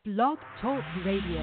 Blog Talk Radio.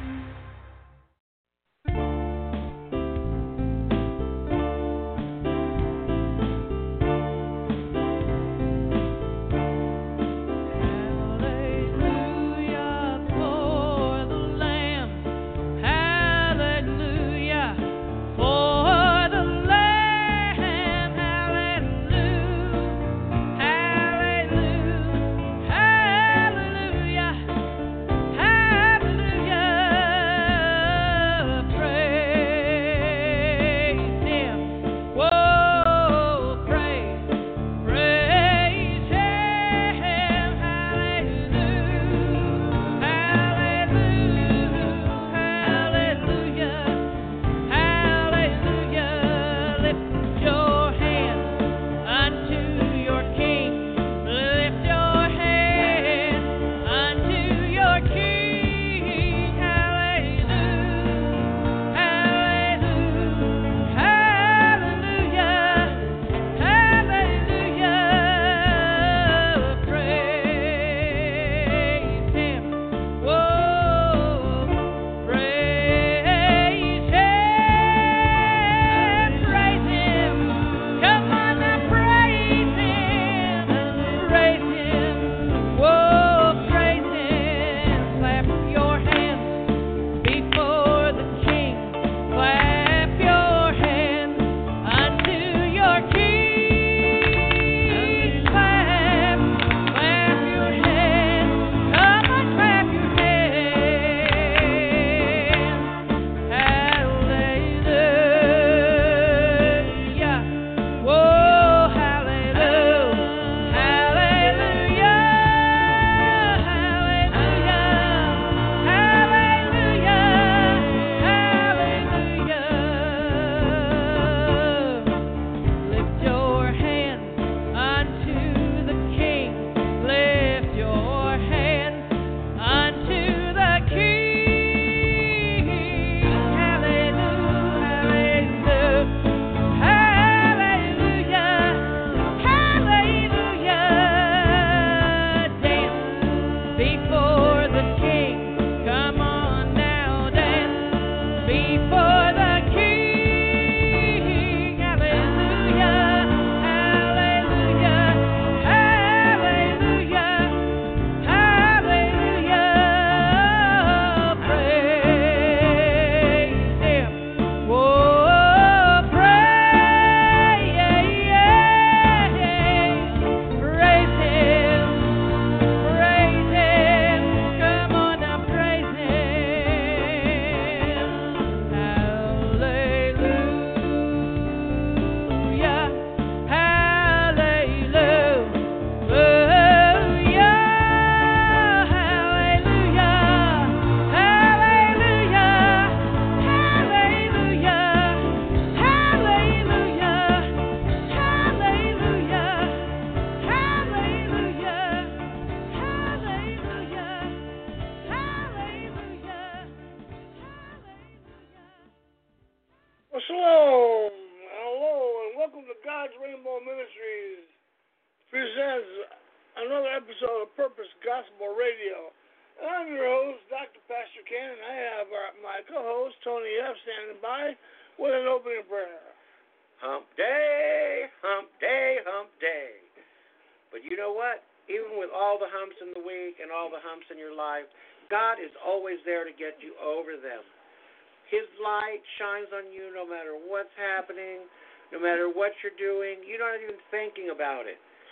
God is always there to get you over them. His light shines on you no matter what's happening, no matter what you're doing. You're not even thinking about it.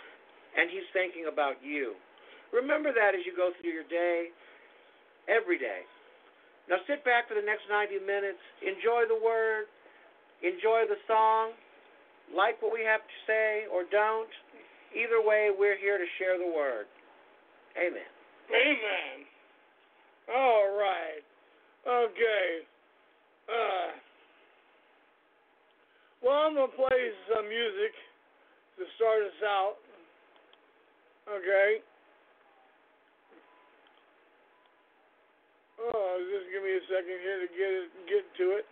And He's thinking about you. Remember that as you go through your day, every day. Now sit back for the next 90 minutes. Enjoy the Word. Enjoy the song. Like what we have to say or don't. Either way, we're here to share the Word. Amen. Amen. All right. Okay. Well, I'm going to play some music to start us out. Okay. Just give me a second here to get to it.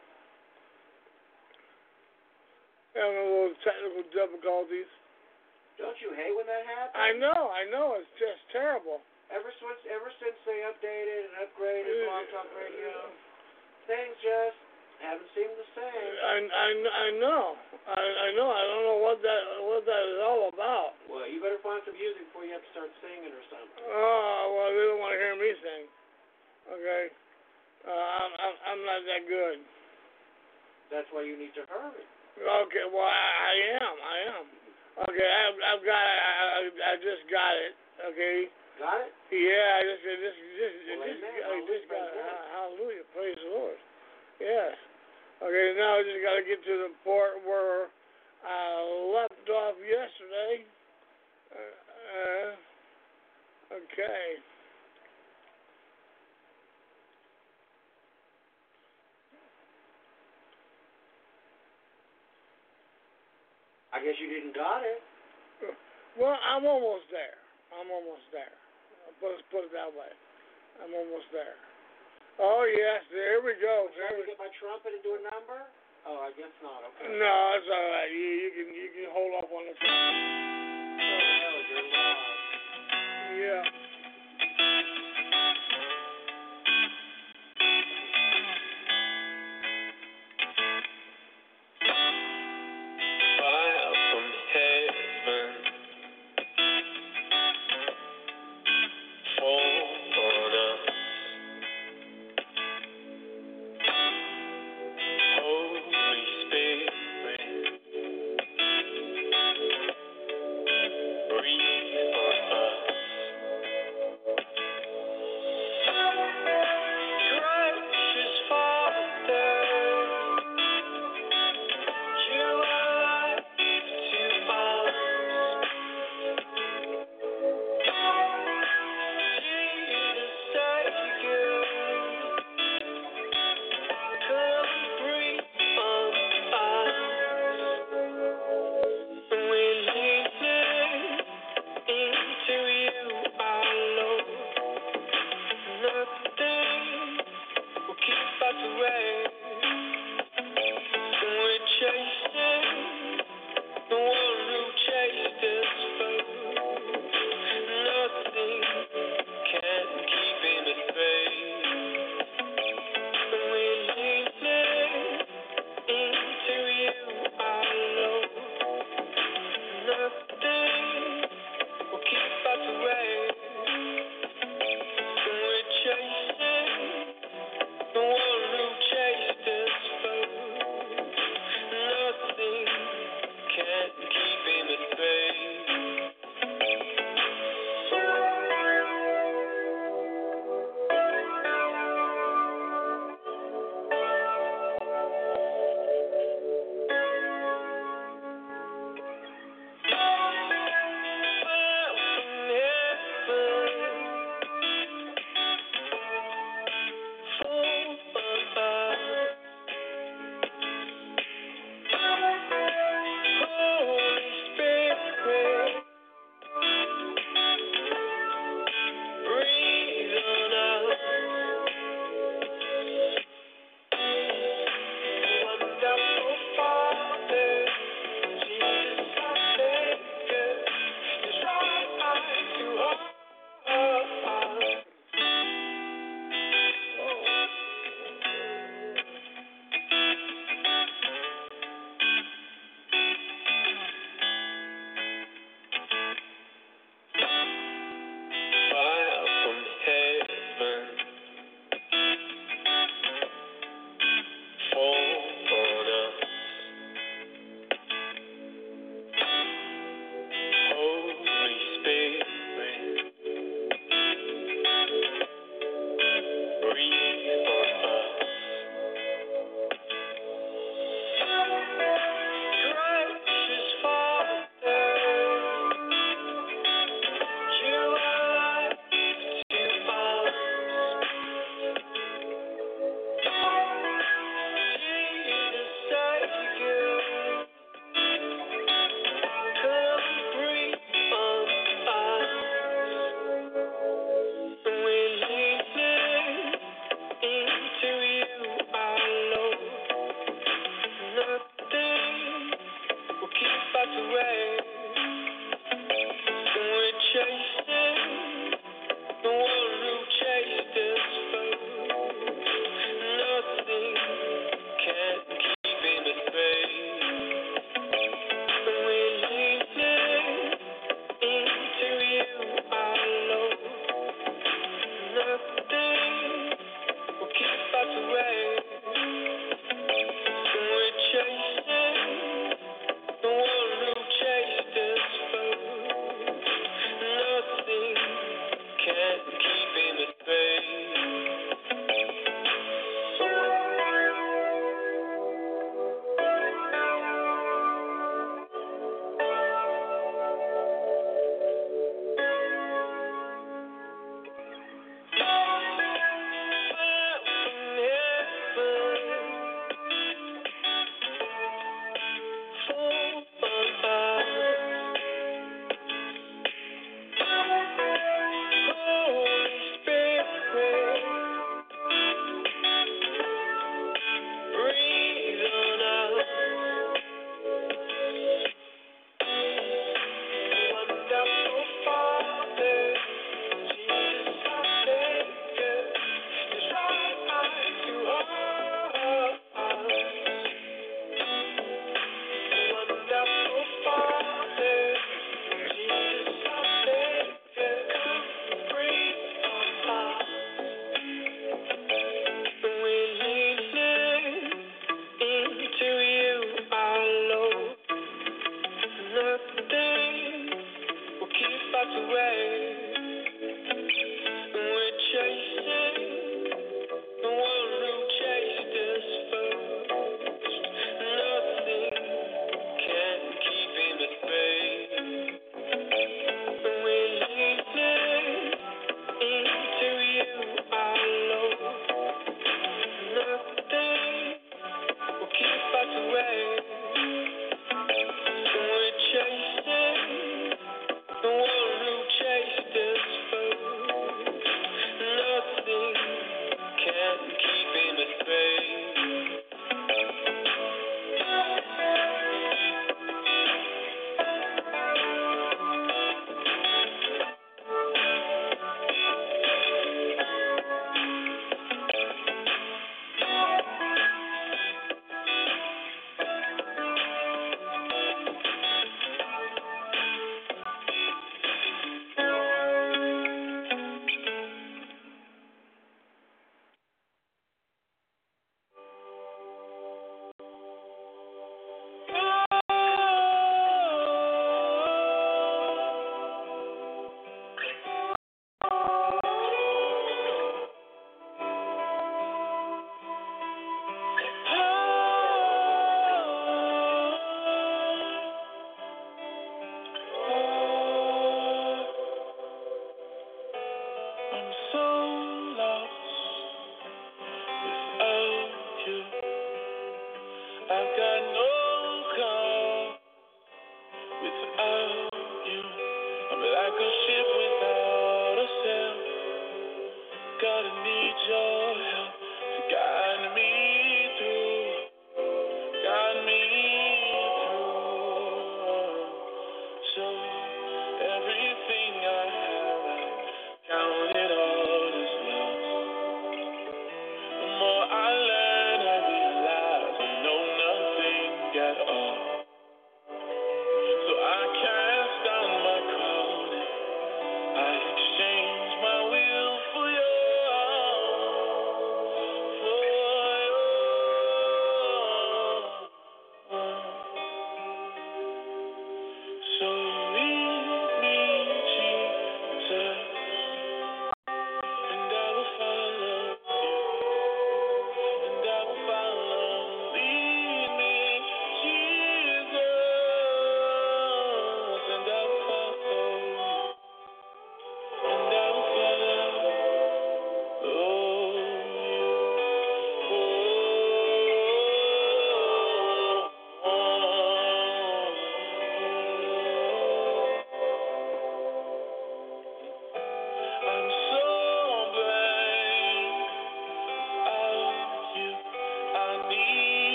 Having a little technical difficulties. Don't you hate when that happens? I know. It's just terrible. Ever since they updated and upgraded Blog Talk Radio, things just haven't seemed the same. I know. I know. I don't know what that is all about. Well, you better find some music before you have to start singing or something. Oh, well, they don't want to hear me sing. Okay. I'm not that good. That's why you need to hurry. Okay. Well, I am. Okay. I just got it. Okay. Got it? Yeah. I just got it. Hallelujah. Praise the Lord. Yes. Okay. Now I just got to get to the port where I left off yesterday. Okay. I guess you didn't got it. Well, I'm almost there. Let's put it that way. I'm almost there. Oh, yes. There we go. Trying to get my trumpet and do a number? Oh, I guess not. Okay. No, it's all right. You can hold off on the trumpet. Oh, you're lost. Yeah. Breathe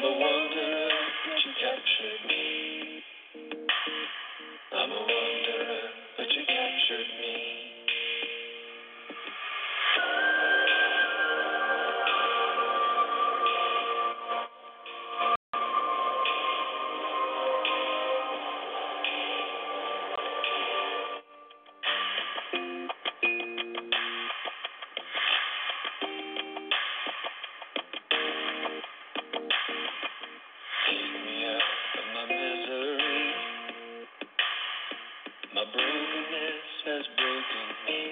I'm a wanderer, but you captured me. I'm a wanderer, but you captured me. Take me out of my misery. My brokenness has broken me.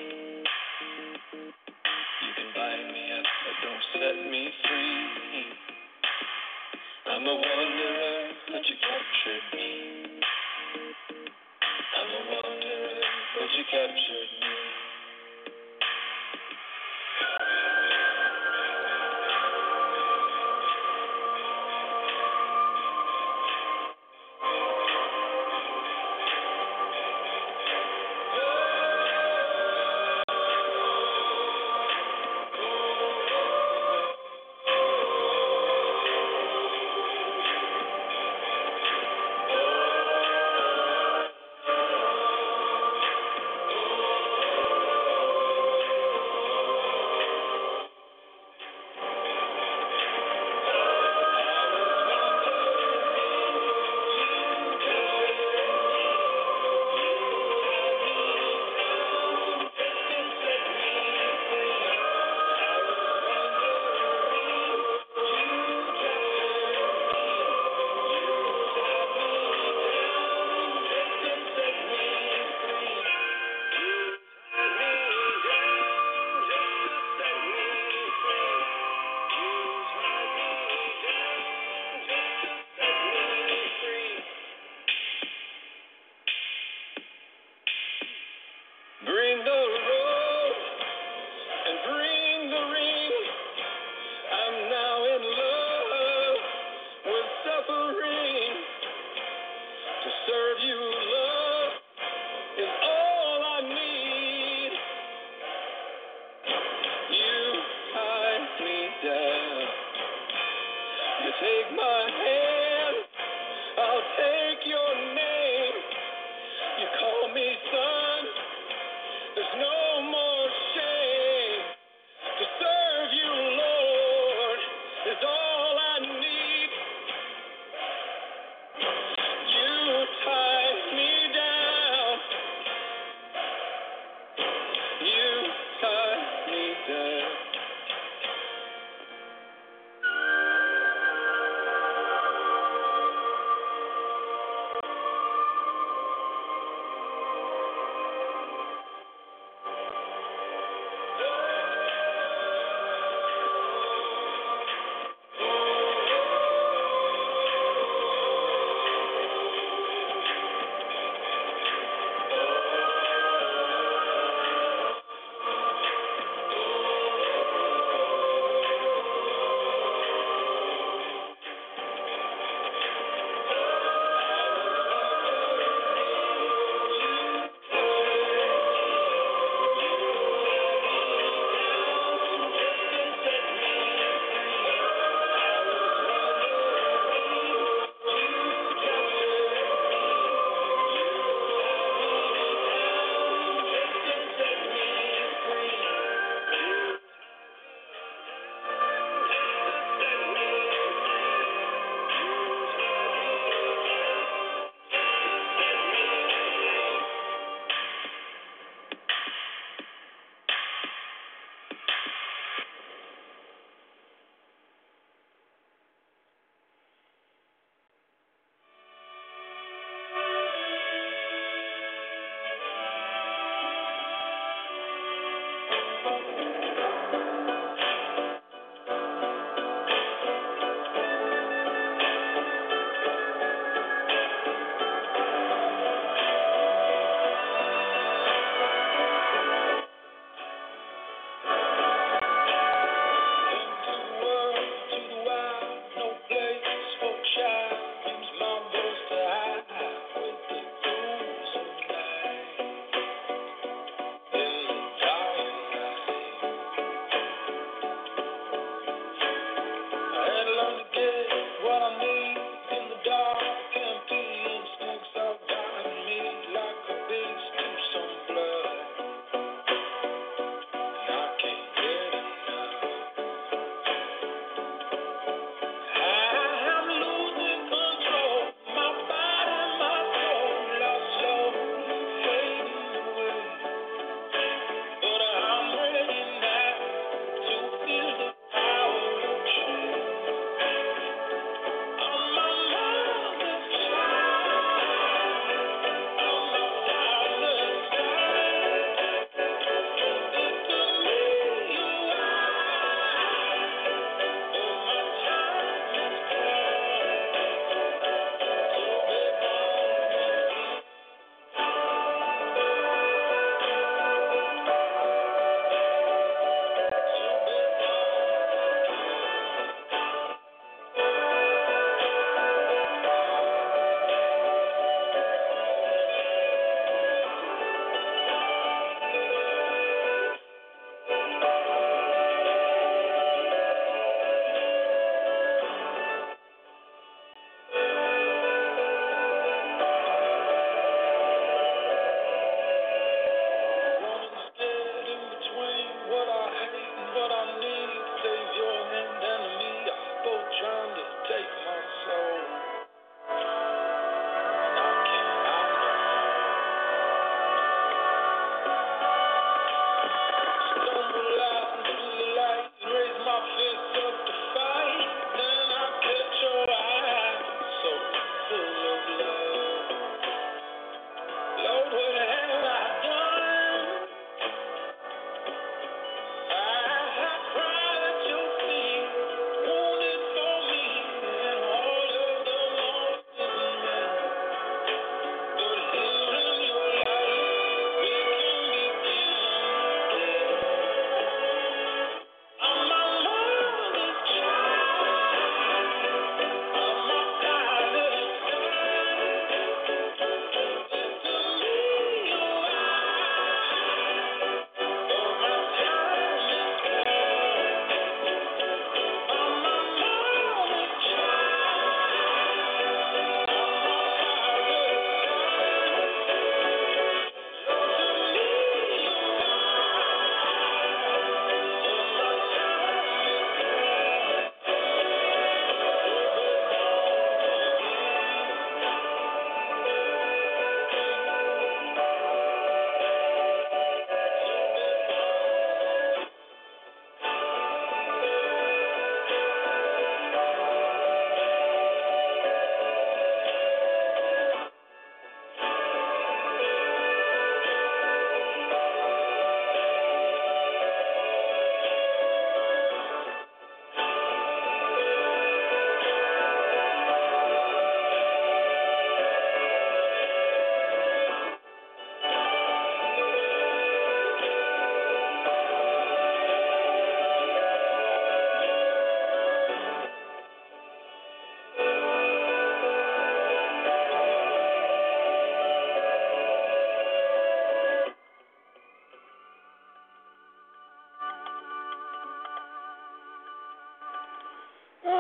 You can bind me up, but don't set me free. I'm a wanderer, but you captured me. I'm a wanderer, but you captured me. Bring the rope and bring the ring. I'm now in love with suffering. To serve you, love is all I need. You tie me down. You take my hand. I'll take your name. You call me son. There's no more shame. To serve you, Lord, is all I need. You tie me down. You tie me down.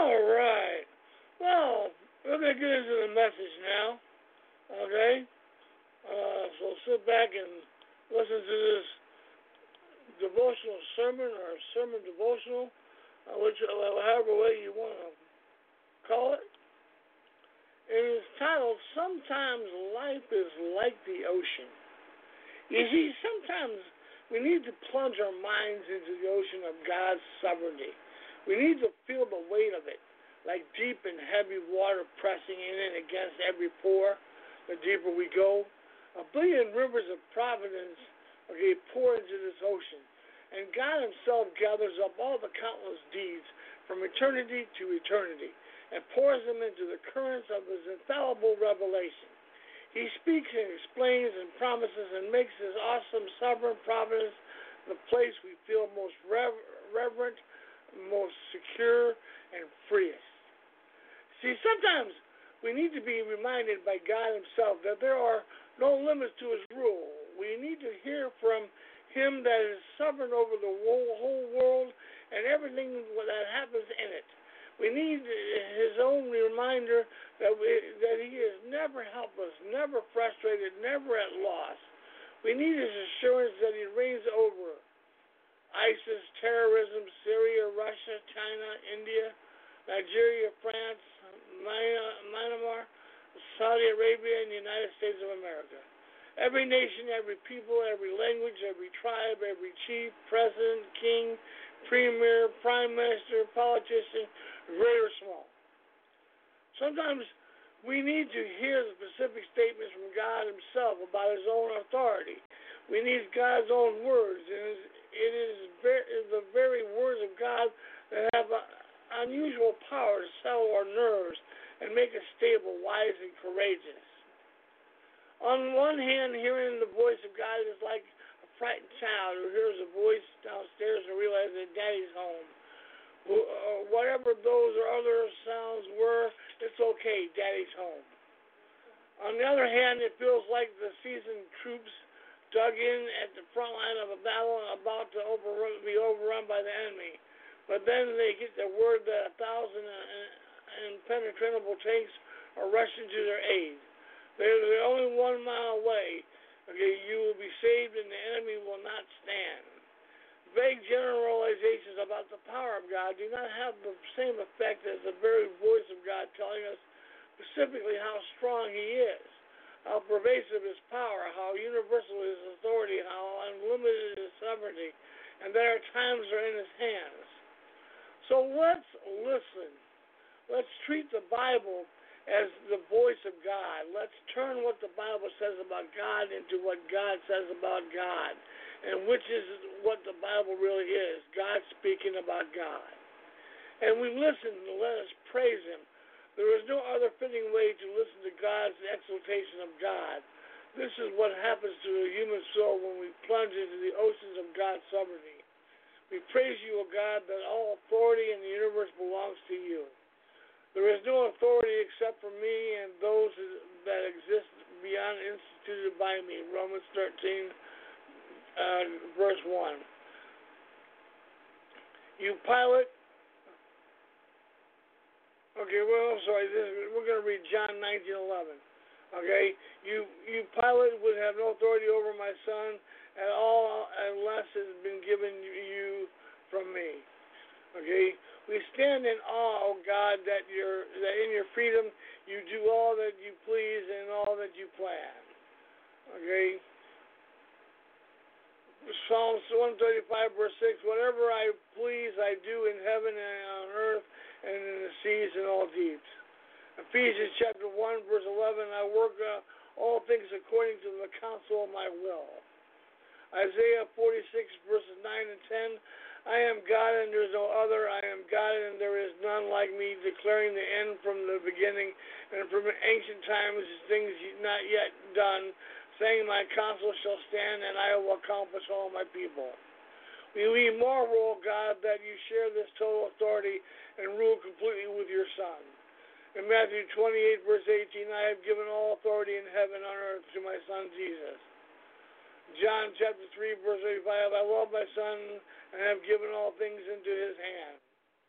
All right. Well, we're going to get into the message now. Okay? So sit back and listen to this devotional sermon or sermon devotional, however way you want to call it. It is titled, Sometimes Life is Like the Ocean. You see, sometimes we need to plunge our minds into the ocean of God's sovereignty. We need to feel the weight of it, like deep and heavy water pressing in and against every pore. The deeper we go, a billion rivers of providence pour into this ocean. And God himself gathers up all the countless deeds from eternity to eternity and pours them into the currents of his infallible revelation. He speaks and explains and promises and makes his awesome sovereign providence the place we feel most reverent, most secure, and freest. See, sometimes we need to be reminded by God himself that there are no limits to his rule. We need to hear from him that is sovereign over the whole world and everything that happens in it. We need his own reminder that he is never helpless, never frustrated, never at loss. We need his assurance that he reigns over ISIS, terrorism, Syria, Russia, China, India, Nigeria, France, Myanmar, Saudi Arabia, and the United States of America. Every nation, every people, every language, every tribe, every chief, president, king, premier, prime minister, politician, great or small. Sometimes we need to hear the specific statements from God himself about his own authority. We need God's own words, and it is the very words of God that have unusual power to settle our nerves and make us stable, wise, and courageous. On one hand, hearing the voice of God is like a frightened child who hears a voice downstairs and realizes that Daddy's home. Whatever those or other sounds were, it's okay, Daddy's home. On the other hand, it feels like the seasoned troops dug in at the front line of a battle and about to be overrun by the enemy. But then they get the word that 1,000 impenetrable tanks are rushing to their aid. They're only 1 mile away. Okay, you will be saved and the enemy will not stand. Vague generalizations about the power of God do not have the same effect as the very voice of God telling us specifically how strong he is, how pervasive his power, how universal his authority, how unlimited his sovereignty, and that our times are in his hands. So let's listen. Let's treat the Bible as the voice of God. Let's turn what the Bible says about God into what God says about God, and which is what the Bible really is, God speaking about God. And we listen and let us praise him. There is no other fitting way to listen to God's exaltation of God. This is what happens to a human soul when we plunge into the oceans of God's sovereignty. We praise you, O God, that all authority in the universe belongs to you. There is no authority except for me and those that exist beyond instituted by me. Romans 13, verse 1. You Pilate. Okay, well, I'm sorry. We're going to read John 19:11. Okay, you Pilate would have no authority over my son at all unless it has been given you from me. Okay, we stand in awe, O God, that in your freedom you do all that you please and all that you plan. Okay. Psalms 135, verse 6, whatever I please I do in heaven and on earth and in the seas and all deeps. Ephesians chapter 1, verse 11, I work all things according to the counsel of my will. Isaiah 46, verses 9 and 10, I am God and there is no other. I am God and there is none like me, declaring the end from the beginning and from ancient times things not yet done, saying my counsel shall stand and I will accomplish all my people. We marvel, God, that you share this total authority and rule completely with your Son. In Matthew 28, verse 18, I have given all authority in heaven and on earth to my Son Jesus. John chapter 3, verse 85, I love my Son and have given all things into his hand.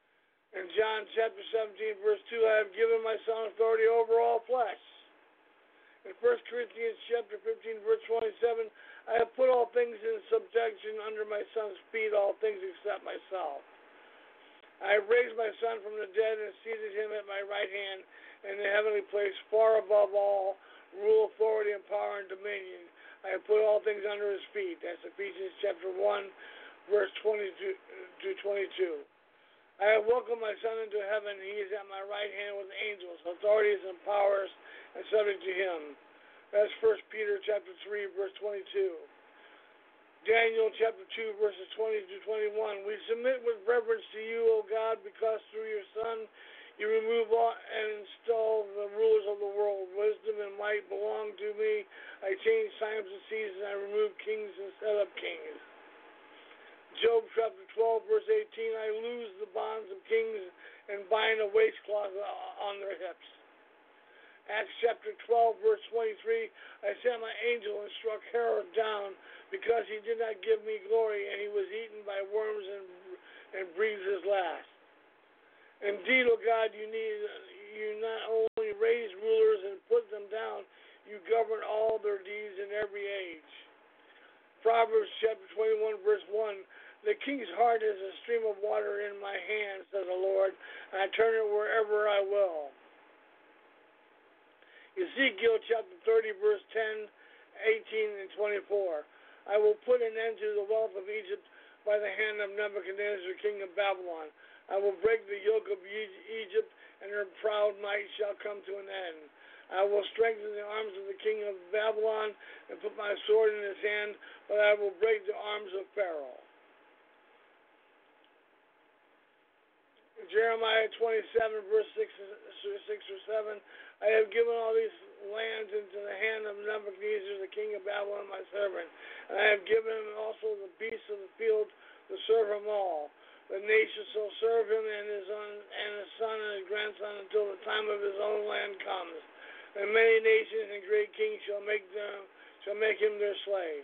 In John chapter 17, verse 2, I have given my Son authority over all flesh. In 1 Corinthians chapter 15, verse 27, I have put all things in subjection under my Son's feet, all things except myself. I have raised my Son from the dead and seated him at my right hand in the heavenly place, far above all rule, authority, and power and dominion. I have put all things under his feet. That's Ephesians chapter 1, verse 20 to 22. I have welcomed my Son into heaven. He is at my right hand with angels, authorities, and powers, and subject to him. That's 1 Peter chapter 3, verse 22. Daniel chapter 2, verses 20 to 21. We submit with reverence to you, O God, because through your Son you remove all and install the rulers of the world. Wisdom and might belong to me. I change times and seasons. I remove kings and set up kings. Job chapter 12, verse 18, I loose the bonds of kings and bind a waistcloth on their hips. Acts chapter 12, verse 23, I sent my angel and struck Herod down because he did not give me glory, and he was eaten by worms and breathed his last. Indeed, O God, you not only raise rulers and put them down, you govern all their deeds in every age. Proverbs chapter 21, verse 1, the king's heart is a stream of water in my hand, says the Lord, and I turn it wherever I will. Ezekiel chapter 30, verse 10, 18, and 24. I will put an end to the wealth of Egypt by the hand of Nebuchadnezzar, king of Babylon. I will break the yoke of Egypt, and her proud might shall come to an end. I will strengthen the arms of the king of Babylon and put my sword in his hand, but I will break the arms of Pharaoh. Jeremiah 27, verse 6 or 7, I have given all these lands into the hand of Nebuchadnezzar, the king of Babylon, my servant, and I have given him also the beasts of the field to serve him all. The nations shall serve him and his son and his grandson until the time of his own land comes. And many nations and great kings shall make him their slave.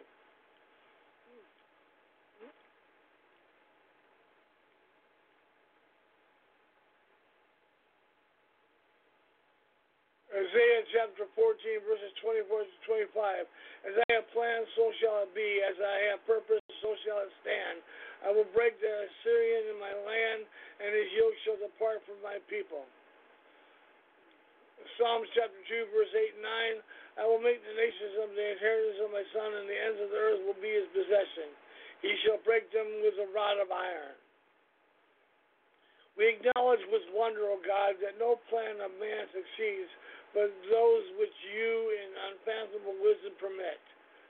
Isaiah chapter 14, verses 24 to 25. As I have planned, so shall it be. As I have purposed, so shall it stand. I will break the Assyrian in my land, and his yoke shall depart from my people. Psalms chapter 2, verse 8 and 9. I will make the nations of the inheritance of my Son, and the ends of the earth will be his possession. He shall break them with a rod of iron. We acknowledge with wonder, O God, that no plan of man succeeds, but those which you in unfathomable wisdom permit.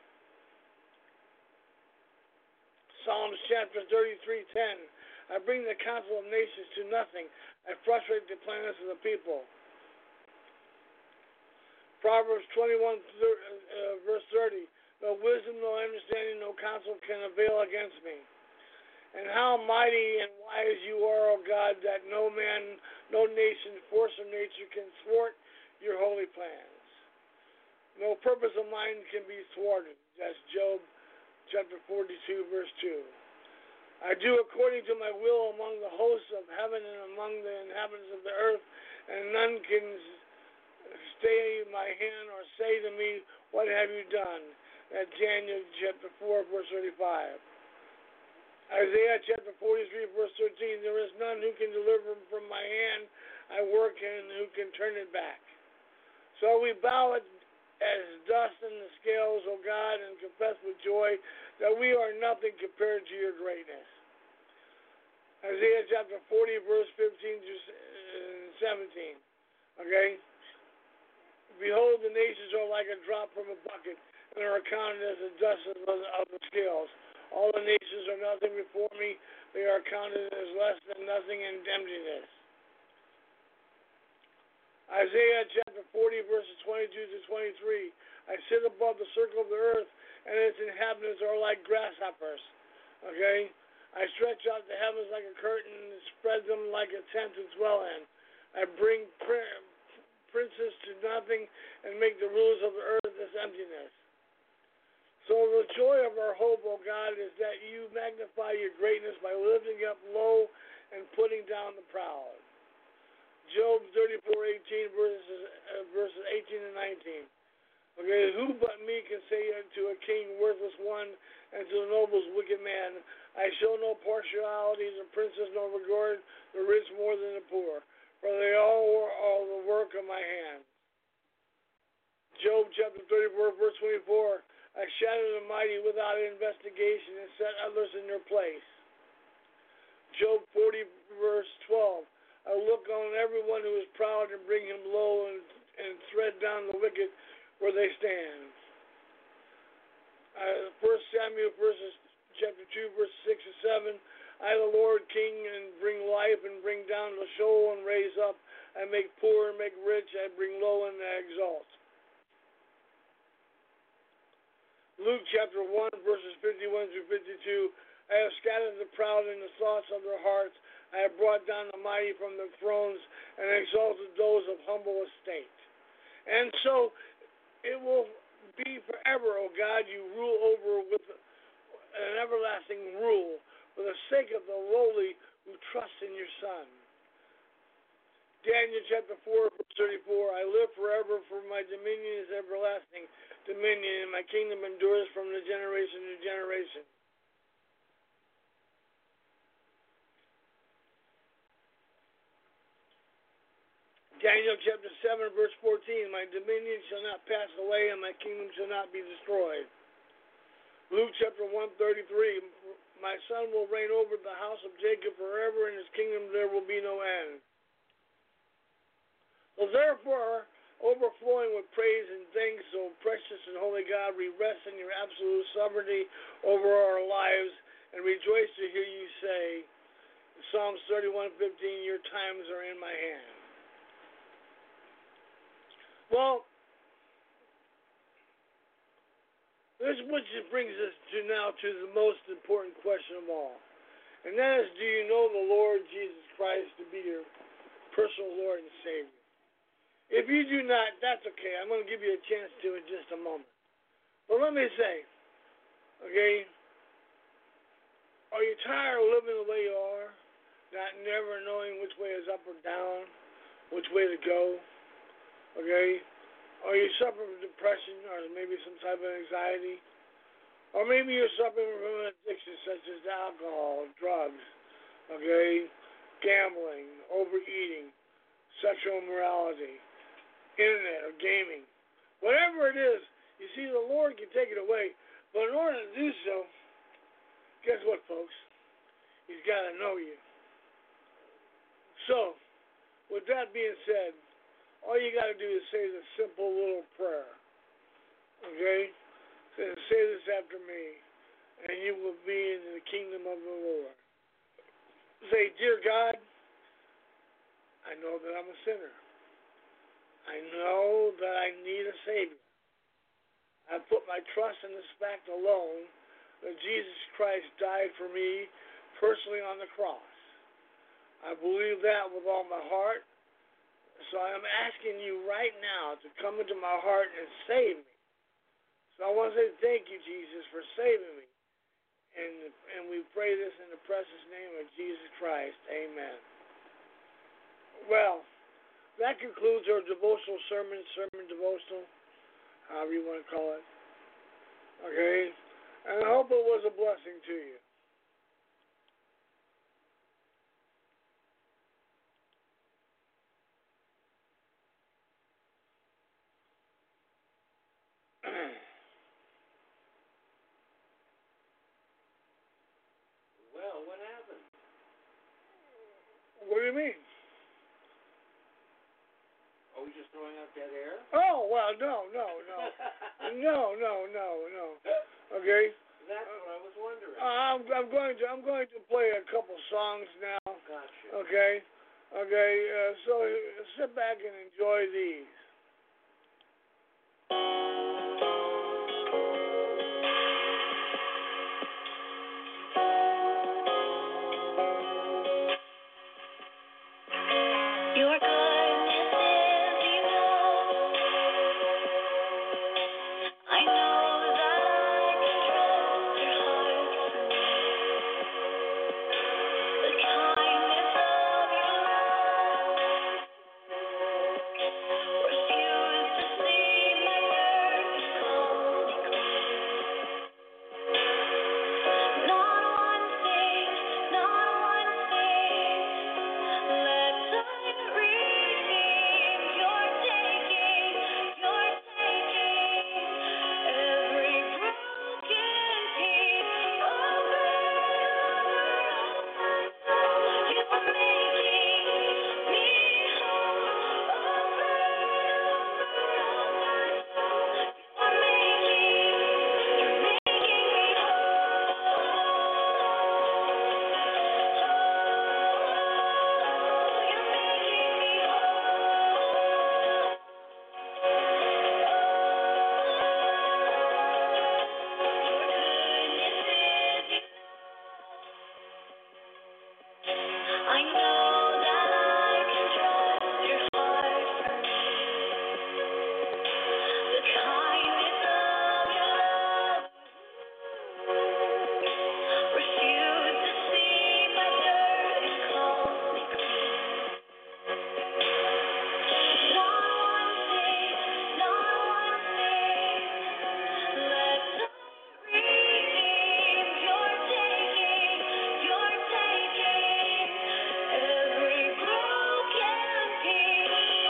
Psalms chapter 33:10. I bring the counsel of nations to nothing. I frustrate the plans of the people. Proverbs 21, verse 30. No wisdom, no understanding, no counsel can avail against me. And how mighty and wise you are, O God, that no man, no nation, force of nature can thwart your holy plans. No purpose of mine can be thwarted. That's Job chapter 42, verse 2. I do according to my will among the hosts of heaven and among the inhabitants of the earth, and none can stay my hand or say to me, what have you done? That's Daniel chapter 4, verse 35. Isaiah chapter 43, verse 13, there is none who can deliver from my hand. I work and who can turn it back. So we bow it as dust in the scales, O God, and confess with joy that we are nothing compared to your greatness. Isaiah chapter 40, verse 15 to 17. Okay? Behold, the nations are like a drop from a bucket, and are counted as the dust of the scales. All the nations are nothing before me. They are counted as less than nothing in emptiness. Isaiah chapter 40, verses 22 to 23. I sit above the circle of the earth, and its inhabitants are like grasshoppers. Okay? I stretch out the heavens like a curtain and spread them like a tent to dwell in. I bring princes to nothing and make the rulers of the earth as emptiness. So the joy of our hope, O God, is that you magnify your greatness by lifting up low and putting down the proud. verses 18 and 19. Okay, who but me can say unto a king, worthless one, and to the nobles, wicked man, I show no partiality to princes, nor regard the rich more than the poor, for they all are the work of my hand. Job chapter 34, verse 24, I shattered the mighty without investigation and set others in their place. Job 40, verse 12, I look on everyone who is proud and bring him low and tread down the wicked where they stand. 1 Samuel chapter 2, verse 6 and 7, I, the Lord, King, and bring life and bring down the soul and raise up. I make poor and make rich. I bring low and I exalt. Luke chapter 1, verses 51 through 52, I have scattered the proud in the thoughts of their hearts. I have brought down the mighty from their thrones and exalted those of humble estate. And so it will be forever, O God, you rule over with an everlasting rule for the sake of the lowly who trust in your Son. Daniel chapter 4, verse 34, I live forever, for my dominion is everlasting dominion, and my kingdom endures from the generation to generation. Daniel chapter 7, verse 14, my dominion shall not pass away, and my kingdom shall not be destroyed. Luke chapter 133, my son will reign over the house of Jacob forever, and his kingdom there will be no end. So therefore, overflowing with praise and thanks, O precious and holy God, we rest in your absolute sovereignty over our lives and rejoice to hear you say, in Psalms 31:15, your times are in my hand. Well, this which brings us now to the most important question of all. And that is, do you know the Lord Jesus Christ to be your personal Lord and Savior? If you do not, that's okay. I'm going to give you a chance to in just a moment. But let me say, okay, are you tired of living the way you are, not never knowing which way is up or down, which way to go? Okay? Are you suffering from depression or maybe some type of anxiety? Or maybe you're suffering from an addiction such as alcohol, drugs, okay, gambling, overeating, sexual immorality, internet or gaming. Whatever it is, you see, the Lord can take it away. But in order to do so, guess what, folks? He's got to know you. So, with that being said, all you got to do is say this simple little prayer. Okay? Say this after me, and you will be in the kingdom of the Lord. Say, dear God, I know that I'm a sinner. I know that I need a Savior. I put my trust in this fact alone that Jesus Christ died for me personally on the cross. I believe that with all my heart. So I'm asking you right now to come into my heart and save me. So I want to say thank you, Jesus, for saving me. And we pray this in the precious name of Jesus Christ. Amen. Well, that concludes our devotional sermon devotional, however you want to call it. Okay? And I hope it was a blessing to you. Well, what happened? What do you mean? Are we just throwing out dead air? Oh, well, no. No. Okay? That's what I was wondering. I'm going to play a couple songs now. Gotcha. Okay? So sit back and enjoy these. Your goodness is enough. I know that I can trust your heart for me. The kindness of your love I know that I can trust your heart for me. The kindness of your love. Refuse to see my dirt and call me clean. Not one thing, not one thing. Let's redeem. You're taking every broken piece.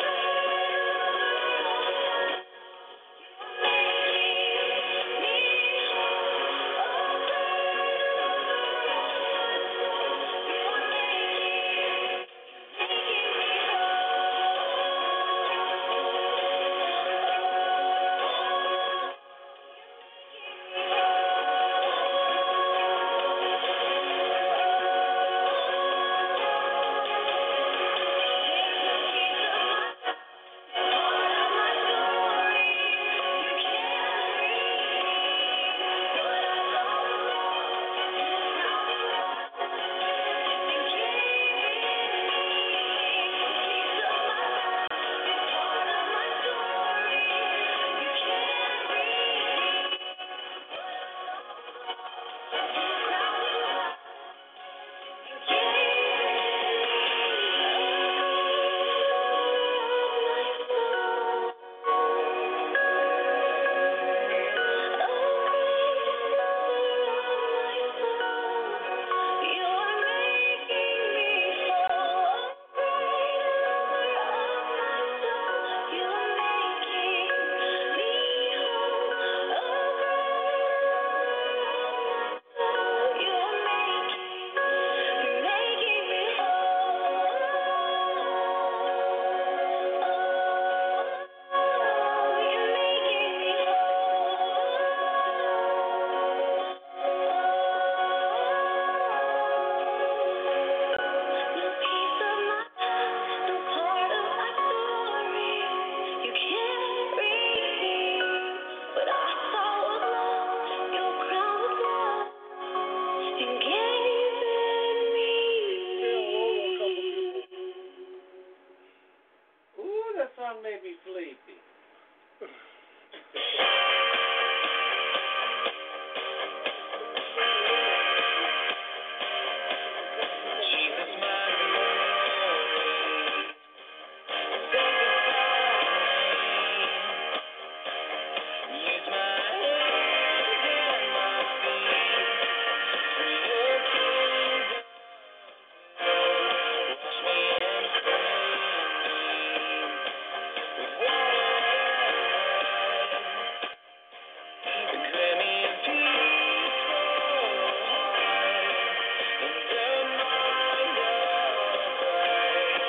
Ooh, that song made me sleepy. Jesus, my glory. Use my hands and my feet for your kingdom. Wash me and clean me with water and wine. Grant me a peaceful heart and a mind of Christ.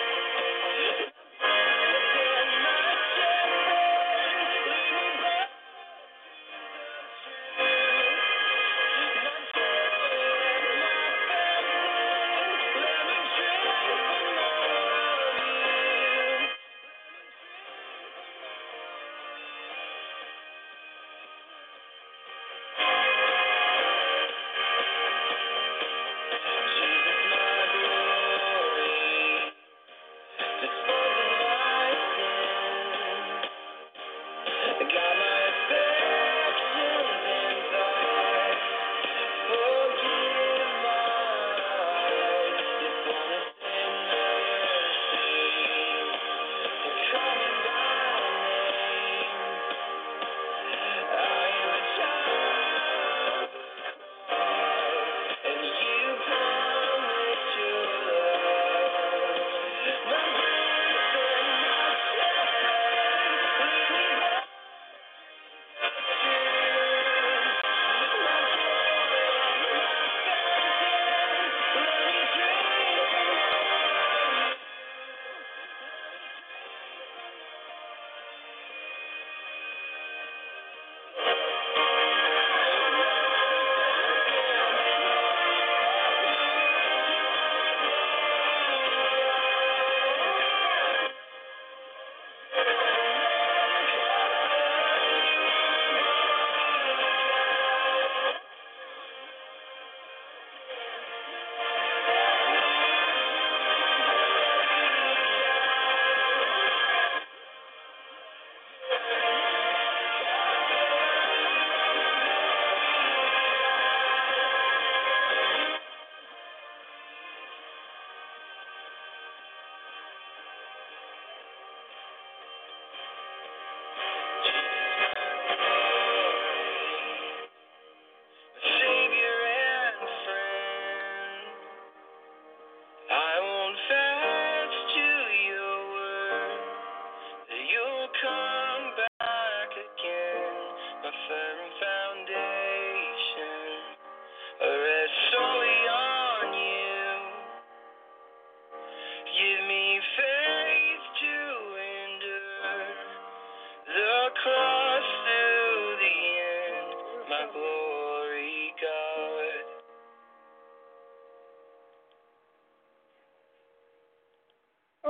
Got my affections and thoughts. Forgive my heart, dishonest and mercy. Call me by name. I am a child of the cross, and you promised.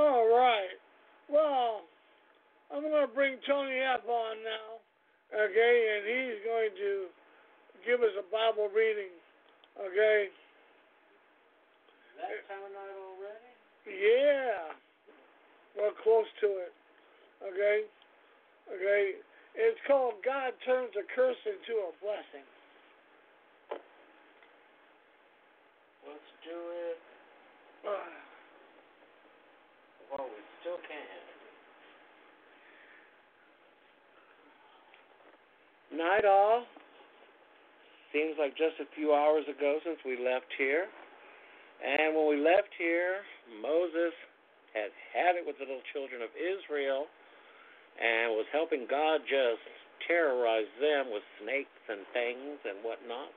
All right. Well, I'm going to bring Tony F on now, okay, and he's going to give us a Bible reading, okay? That time of night already? Yeah. We're close to it, okay? Okay. It's called God Turns a Curse into a Blessing. Let's do it. Well, we still can. Night all. Seems like just a few hours ago since we left here. And when we left here, Moses had it with the little children of Israel and was helping God just terrorize them with snakes and things and whatnot.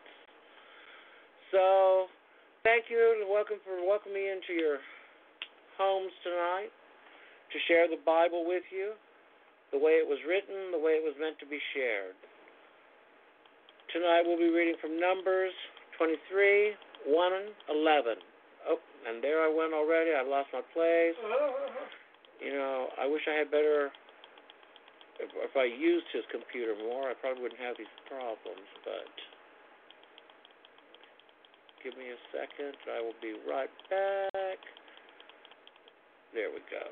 So, thank you and welcome me into your homes tonight to share the Bible with you, the way it was written, the way it was meant to be shared. Tonight we'll be reading from Numbers 23, 1 and 11. Oh, and there I went already. I lost my place. You know, I wish I had better. If I used his computer more, I probably wouldn't have these problems, but give me a second. I will be right back. There we go.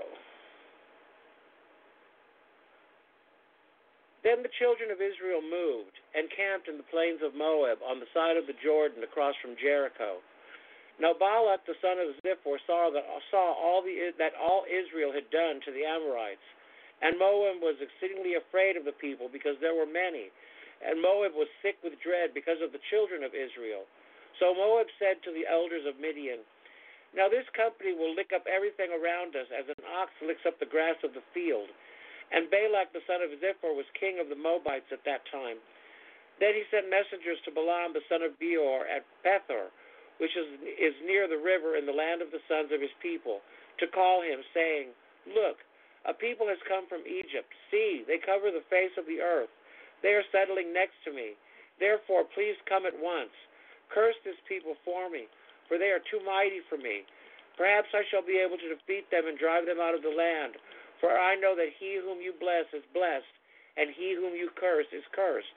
Then the children of Israel moved and camped in the plains of Moab on the side of the Jordan across from Jericho. Now Balak the son of Zippor saw all that all Israel had done to the Amorites. And Moab was exceedingly afraid of the people because there were many. And Moab was sick with dread because of the children of Israel. So Moab said to the elders of Midian, "Now this company will lick up everything around us as an ox licks up the grass of the field." And Balak the son of Zippor was king of the Moabites at that time. Then he sent messengers to Balaam the son of Beor at Pethor, which is near the river in the land of the sons of his people, to call him, saying, "Look, a people has come from Egypt. See, they cover the face of the earth. They are settling next to me. Therefore, please come at once. Curse this people for me, for they are too mighty for me. Perhaps I shall be able to defeat them and drive them out of the land. For I know that he whom you bless is blessed, and he whom you curse is cursed."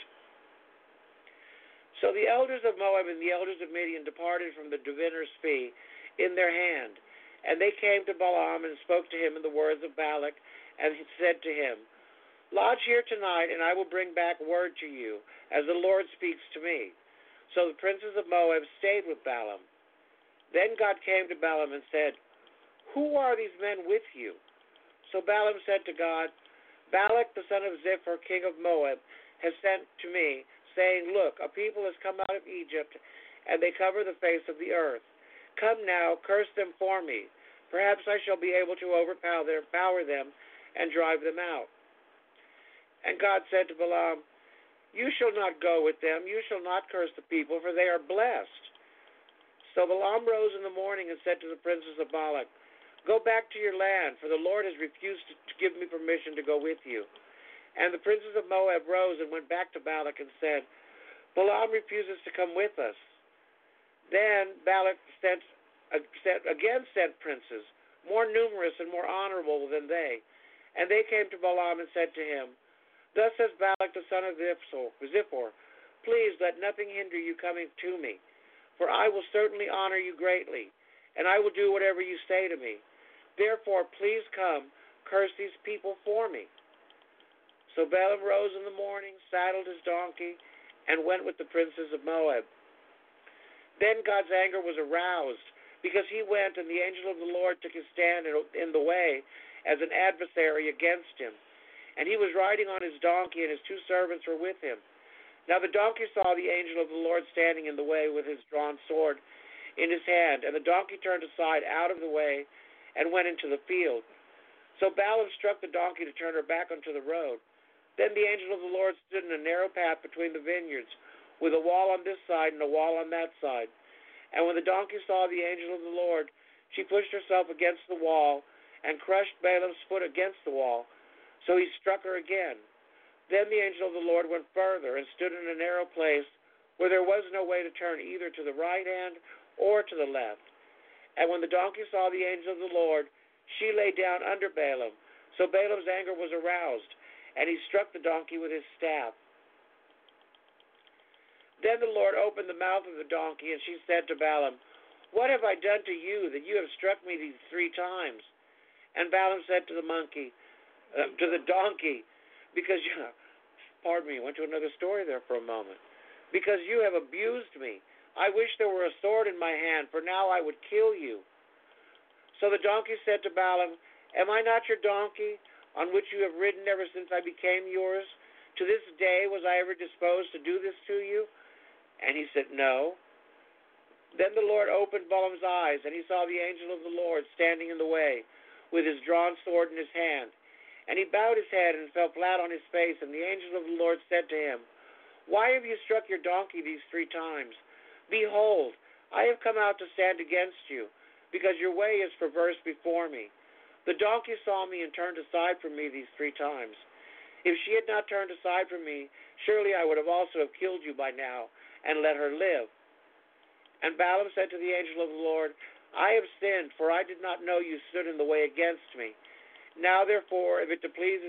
So the elders of Moab and the elders of Midian departed from the diviner's fee in their hand. And they came to Balaam and spoke to him in the words of Balak, and he said to him, "Lodge here tonight, and I will bring back word to you, as the Lord speaks to me." So the princes of Moab stayed with Balaam. Then God came to Balaam and said, "Who are these men with you?" So Balaam said to God, "Balak the son of Zippor, king of Moab, has sent to me, saying, 'Look, a people has come out of Egypt, and they cover the face of the earth. Come now, curse them for me. Perhaps I shall be able to overpower them and drive them out.' And God said to Balaam, 'You shall not go with them. You shall not curse the people, for they are blessed.' So Balaam rose in the morning and said to the princes of Balak, 'Go back to your land, for the Lord has refused to give me permission to go with you.' And the princes of Moab rose and went back to Balak and said, 'Balaam refuses to come with us.' Then Balak again sent princes, more numerous and more honorable than they. And they came to Balaam and said to him, 'Thus says Balak the son of Zippor, please let nothing hinder you coming to me, for I will certainly honor you greatly, and I will do whatever you say to me. Therefore, please come, curse these people for me.' So Balaam rose in the morning, saddled his donkey, and went with the princes of Moab. Then God's anger was aroused, because he went, and the angel of the Lord took his stand in the way as an adversary against him. And he was riding on his donkey, and his two servants were with him. Now the donkey saw the angel of the Lord standing in the way with his drawn sword in his hand, and the donkey turned aside out of the way and went into the field. So Balaam struck the donkey to turn her back onto the road. Then the angel of the Lord stood in a narrow path between the vineyards, with a wall on this side and a wall on that side. And when the donkey saw the angel of the Lord, she pushed herself against the wall and crushed Balaam's foot against the wall. So he struck her again. Then the angel of the Lord went further and stood in a narrow place where there was no way to turn either to the right hand or to the left. And when the donkey saw the angel of the Lord, she lay down under Balaam. So Balaam's anger was aroused, and he struck the donkey with his staff. Then the Lord opened the mouth of the donkey, and she said to Balaam, "What have I done to you that you have struck me these 3 times?" And Balaam said to the donkey, because pardon me, went to another story there for a moment. Because you have abused me. I wish there were a sword in my hand, for now I would kill you. So the donkey said to Balaam, "Am I not your donkey, on which you have ridden ever since I became yours? To this day was I ever disposed to do this to you?" And he said, "No." Then the Lord opened Balaam's eyes, and he saw the angel of the Lord standing in the way, with his drawn sword in his hand. And he bowed his head and fell flat on his face, and the angel of the Lord said to him, "Why have you struck your donkey these 3 times? Behold, I have come out to stand against you, because your way is perverse before me. The donkey saw me and turned aside from me these 3 times. If she had not turned aside from me, surely I would have also have killed you by now and let her live." And Balaam said to the angel of the Lord, "I have sinned, for I did not know you stood in the way against me. Now therefore, if it displeases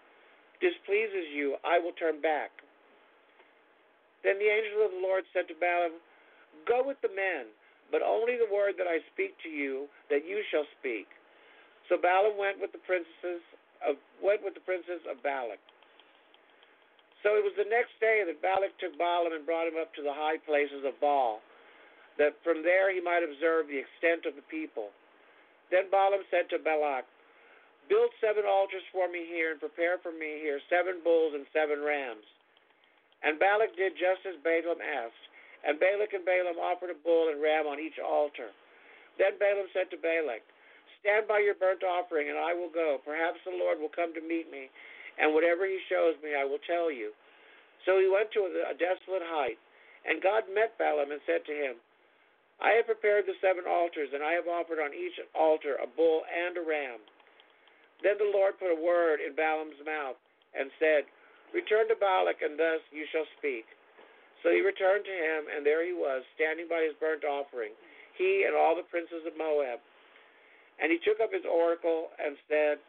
you, I will turn back." Then the angel of the Lord said to Balaam, "Go with the men, but only the word that I speak to you, that you shall speak." So Balaam went with the princes of Balak. So it was the next day that Balak took Balaam and brought him up to the high places of Baal, that from there he might observe the extent of the people. Then Balaam said to Balak, "Build 7 altars for me here, and prepare for me here 7 bulls and 7 rams." And Balak did just as Balaam asked, and Balak and Balaam offered a bull and ram on each altar. Then Balaam said to Balak, "Stand by your burnt offering, and I will go. Perhaps the Lord will come to meet me, and whatever he shows me I will tell you." So he went to a desolate height, and God met Balaam and said to him, "I have prepared the 7 altars, and I have offered on each altar a bull and a ram." Then the Lord put a word in Balaam's mouth and said, "Return to Balak, and thus you shall speak." So he returned to him, and there he was, standing by his burnt offering, he and all the princes of Moab. And he took up his oracle and said,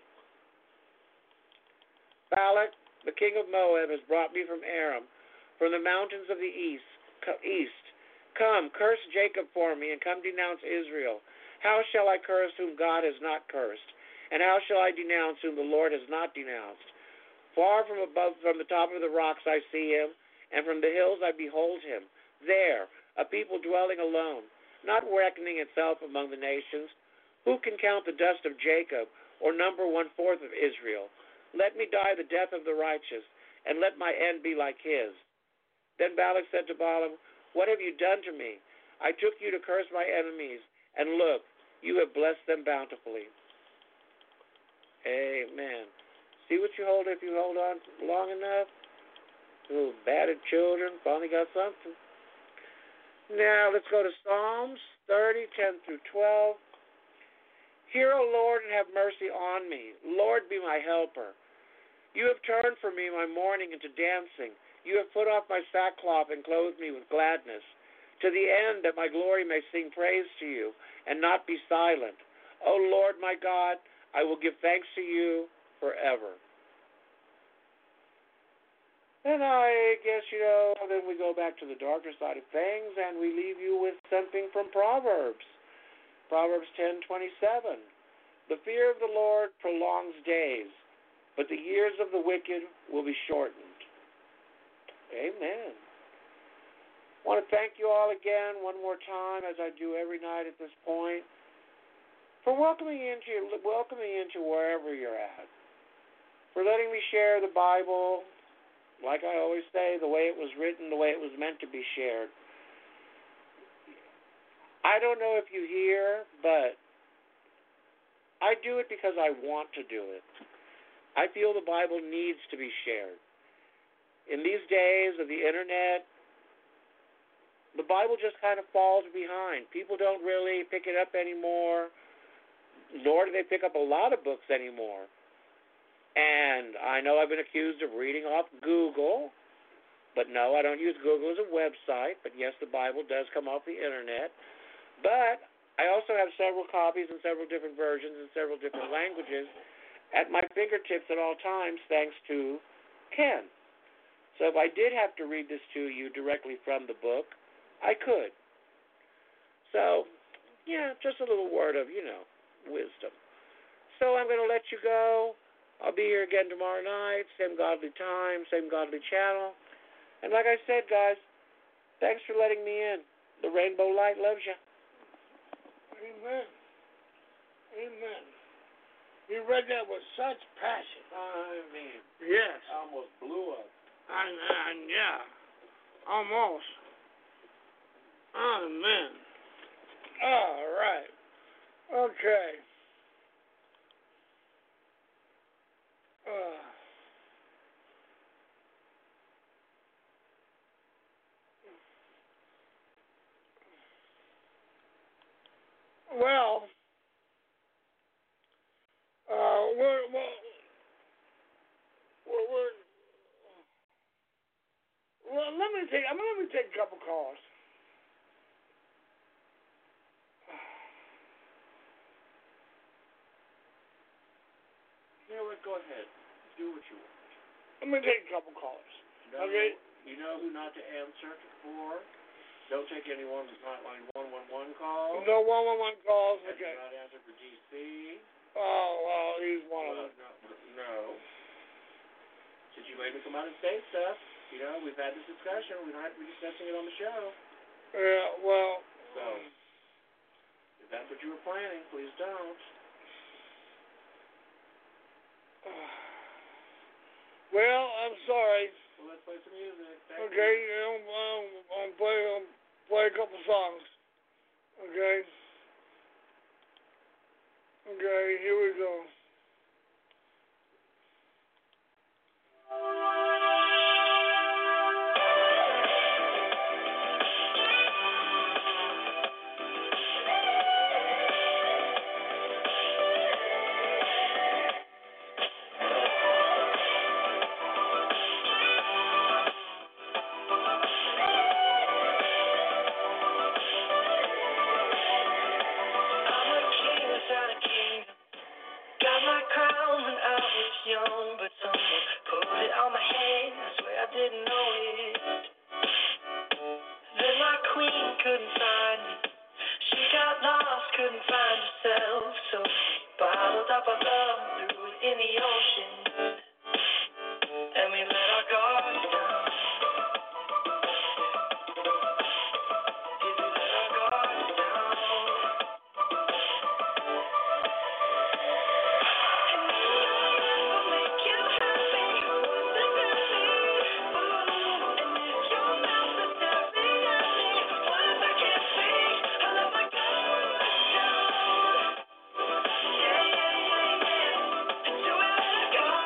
"Balak, the king of Moab, has brought me from Aram, from the mountains of the east. Come, curse Jacob for me, and come denounce Israel. How shall I curse whom God has not cursed? And how shall I denounce whom the Lord has not denounced? Far from the top of the rocks I see him, and from the hills I behold him. There, a people dwelling alone, not reckoning itself among the nations. Who can count the dust of Jacob, or number 1/4 of Israel? Let me die the death of the righteous, and let my end be like his." Then Balak said to Balaam, "What have you done to me? I took you to curse my enemies, and look, you have blessed them bountifully." Amen. See what you hold if you hold on long enough? Little battered children finally got something. Now let's go to Psalms 30, 10 through 12. "Hear, O Lord, and have mercy on me. Lord, be my helper. You have turned for me my mourning into dancing. You have put off my sackcloth and clothed me with gladness, to the end that my glory may sing praise to you and not be silent. O Lord, my God, I will give thanks to you forever." And I guess, then we go back to the darker side of things, and we leave you with something from Proverbs. Proverbs 10:27. "The fear of the Lord prolongs days, but the years of the wicked will be shortened." Amen. I want to thank you all again one more time, as I do every night at this point, for welcoming into wherever you're at, for letting me share the Bible, like I always say, the way it was written, the way it was meant to be shared. I don't know if you hear, but I do it because I want to do it. I feel the Bible needs to be shared. In these days of the internet, the Bible just kind of falls behind. People don't really pick it up anymore, nor do they pick up a lot of books anymore. And I know I've been accused of reading off Google, but no, I don't use Google as a website. But yes, the Bible does come off the internet. But I also have several copies in several different versions in several different languages at my fingertips at all times, thanks to Ken. So if I did have to read this to you directly from the book, I could. So, yeah, just a little word of, wisdom. So I'm going to let you go. I'll be here again tomorrow night, same godly time, same godly channel. And like I said, guys, thanks for letting me in. The Rainbow Light loves you. Amen. Amen. You read that with such passion. I mean, Yes. I almost blew up. And yeah. Almost. Amen. All right. Okay. Well, let me take a couple calls. You know what? Go ahead. Do what you want. Let me take a couple callers. Okay. You know who not to answer for? Don't take anyone who's not line 111 calls. No 111 calls. And Okay. do not answer for DC. Oh, well, he's one of them. No. Since you made me come out and say stuff, we've had this discussion. We're not discussing it on the show. Yeah, well. So, if that's what you were planning, please don't. Well, I'm sorry. Well, let's play some music. Okay, I'll play a couple songs. Okay. Okay, here we go. Got my crown when I was young, but someone put it on my head. I swear I didn't know it. Then my queen couldn't find me. She got lost, couldn't find herself. So she bottled up our love and threw it in the ocean. And we let our guards down. Did we let our guards down? Yeah, yeah, yeah, yeah. And so I let go.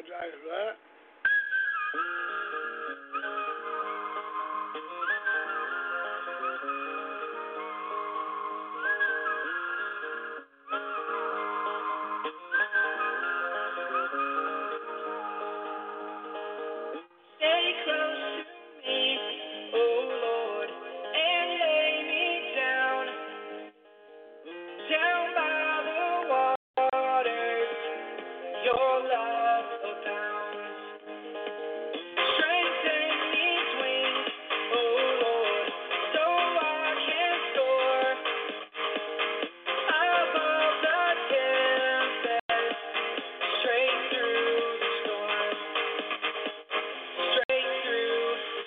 apologize for that. Stay close to me, oh Lord, and lay me down by the waters. Your love abounds. Strengthen these wings, oh Lord, so I can soar above the tempest, straight through the storm, straight through the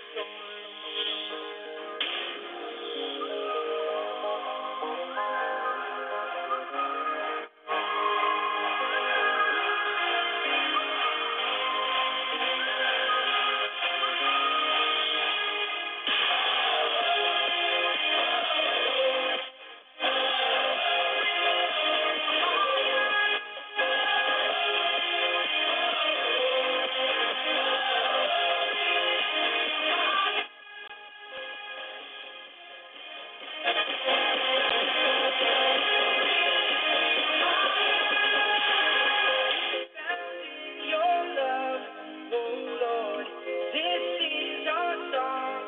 your love, oh Lord, this is our song.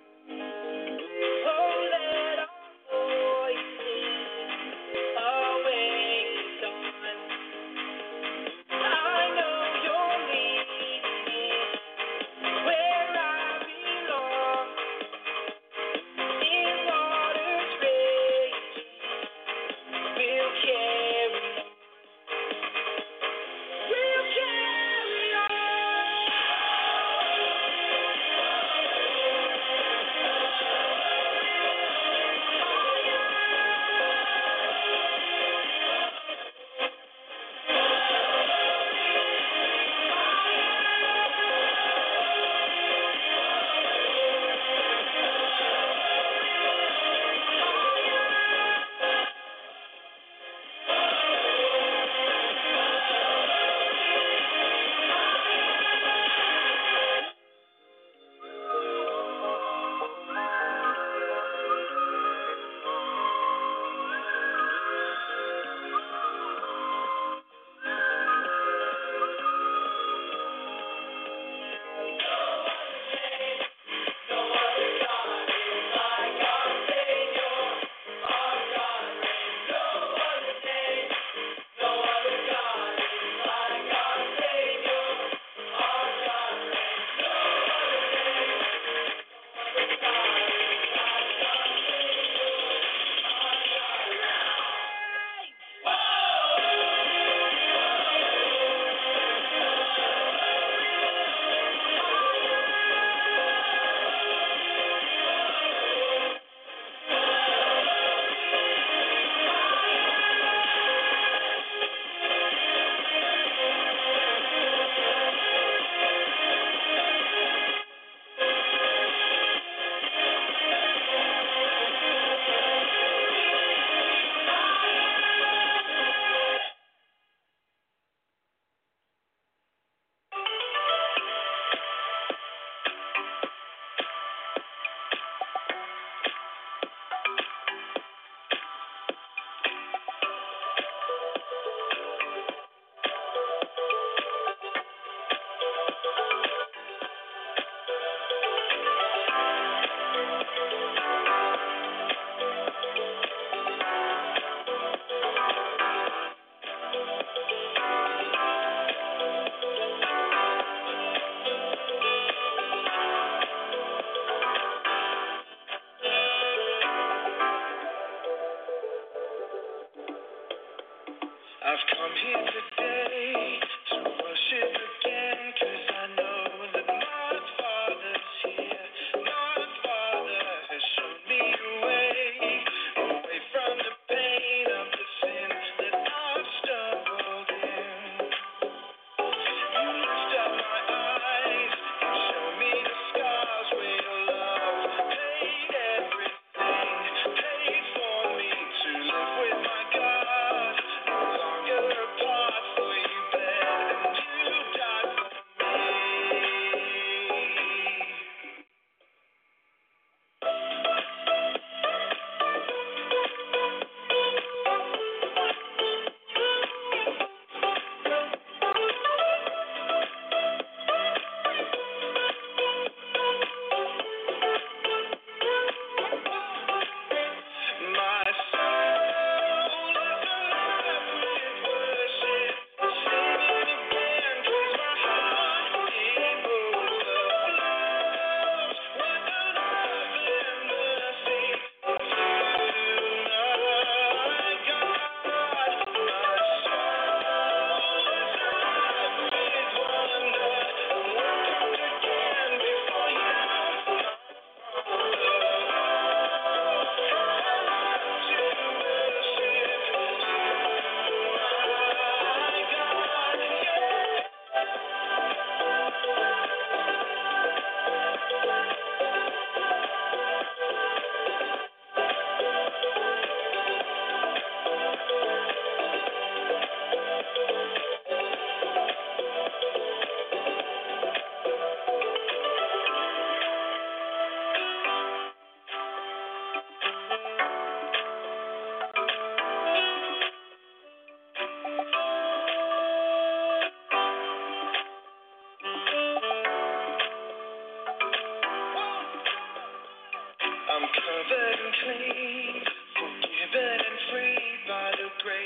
Oh, let our voices awake the dawn. I know you're leading me where I belong. In waters raging, we'll carry on. We'll carry on. I've come here today to worship again, 'cause I know that my Father's here. My Father has shown me a way, away from the pain of the sin that I've stumbled in. You lift up my eyes and show me the scars where your love paid everything, paid for me to live with my God. No longer apart, for you bled and you died for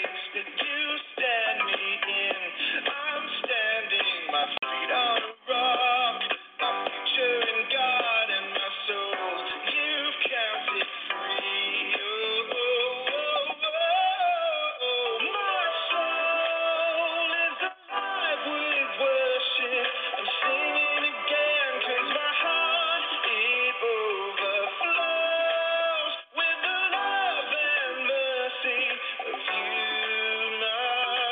place that you stand me in. I'm standing my feet on a rock, my future in God and my soul. You've counted free. Oh, oh, oh, oh. My soul is alive with worship. I'm singing again 'cause my heart, it overflows with the love and mercy of you, my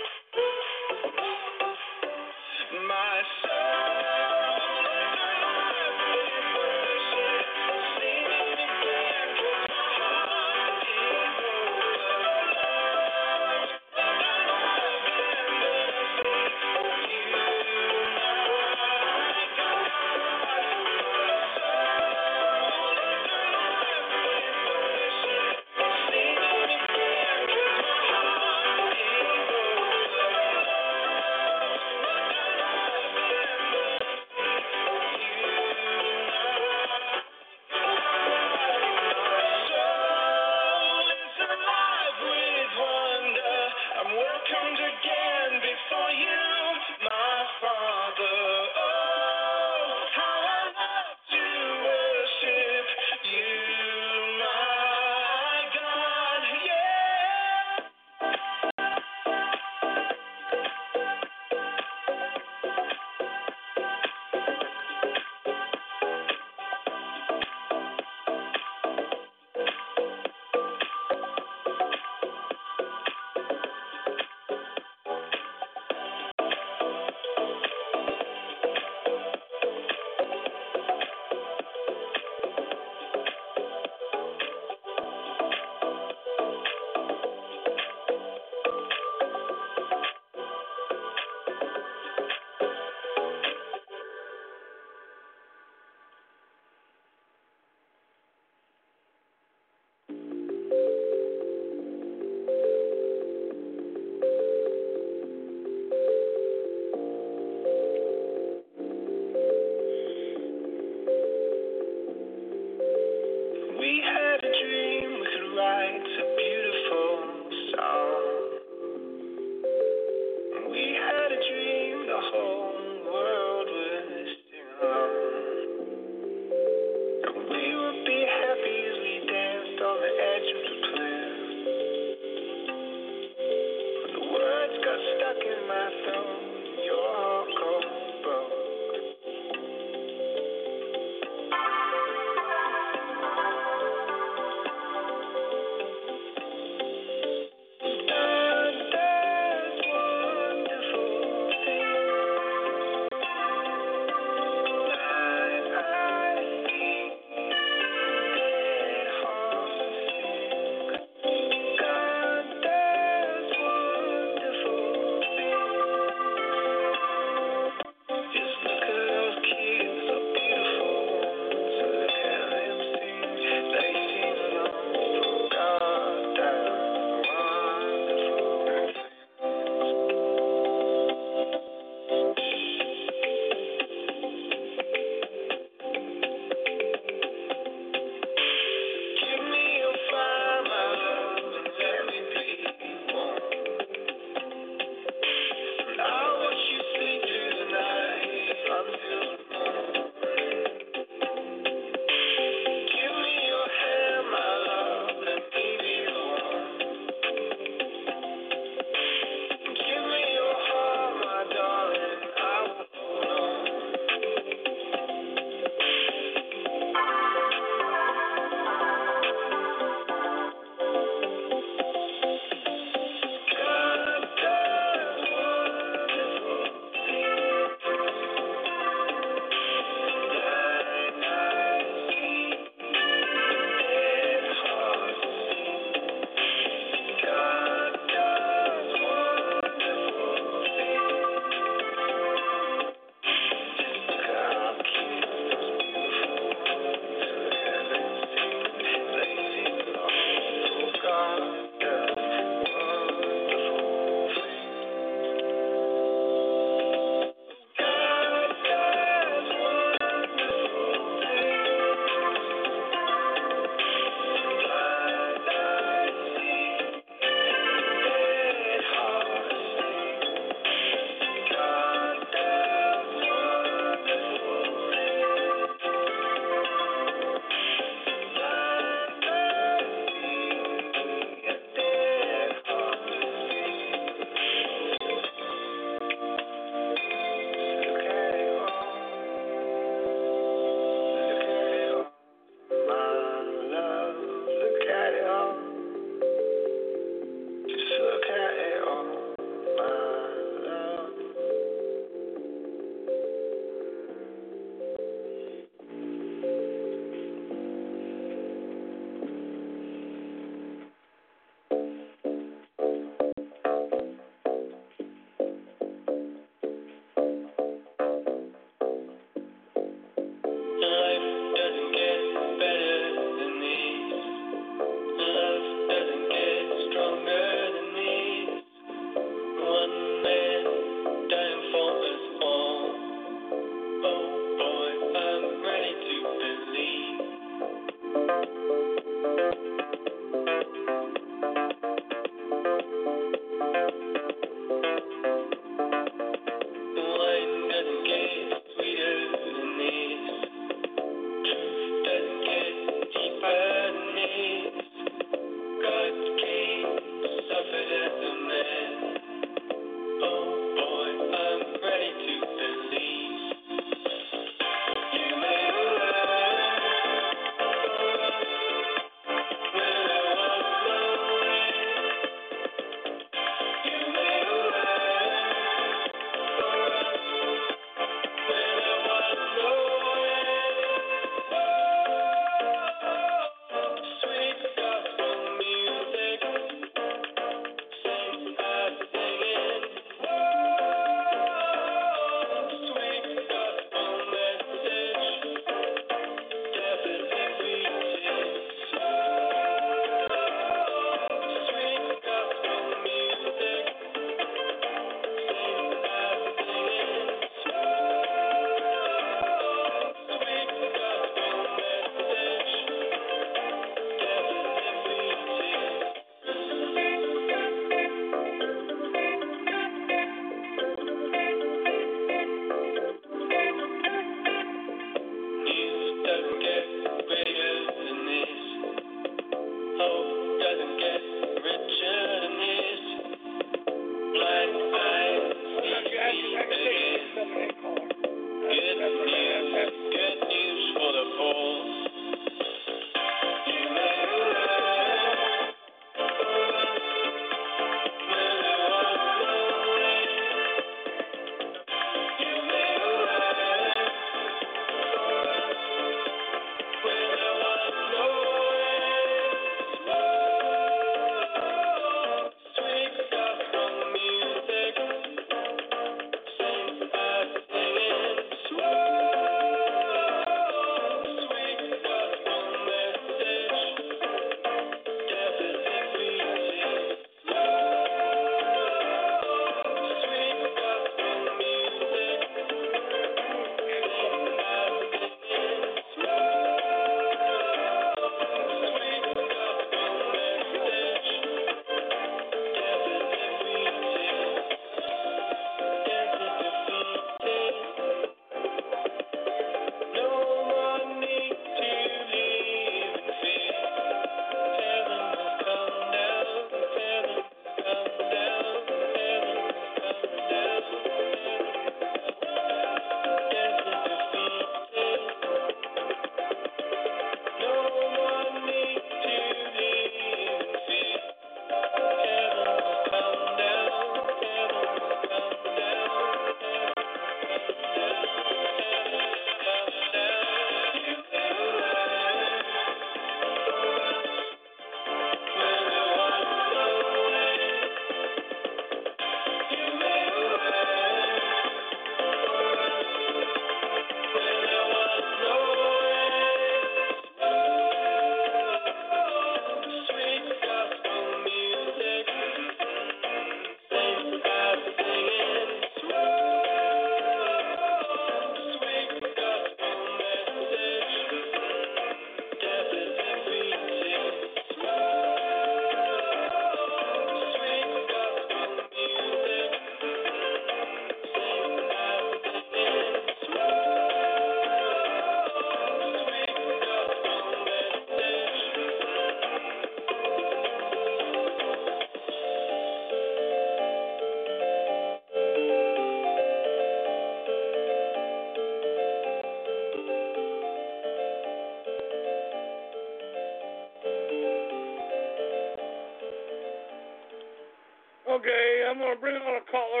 Okay, I'm gonna bring on a caller